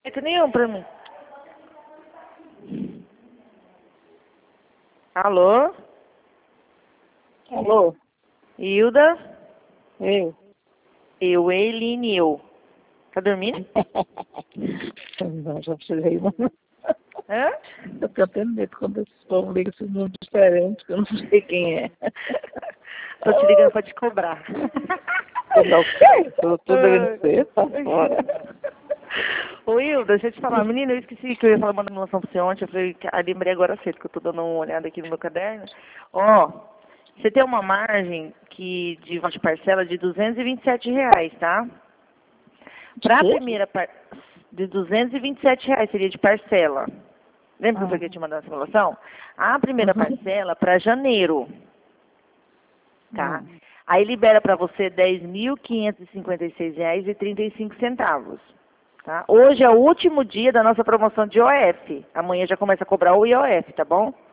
Jeito nenhum pra mim. Alô? Alô? Hilda? Eu? Eiline, eu. Tá dormindo? Não, já cheguei, não. Hã? Eu tô tendo medo quando esses povos ligam esses números diferentes, que eu não sei quem é. Tô te ligando pra te cobrar. Cobrar o quê? Eu tô devendo ser, tá fora. Ô, Hilda, deixa eu te falar. Menina, eu esqueci que eu ia falar uma anotação pra você ontem. Eu falei, lembrei agora cedo, que eu tô dando uma olhada aqui no meu caderno. Ó, você tem uma margem de parcela de R$ 227, tá? Pra a Quê? primeira de R$ 227 seria de parcela. Lembra que eu falei que eu ia te mandar essa simulação? A primeira Uhum. parcela para janeiro, tá? Hum. Aí libera para você R$ 10.556,35, tá? Hoje é o último dia da nossa promoção de IOF. Amanhã já começa a cobrar o IOF, tá bom?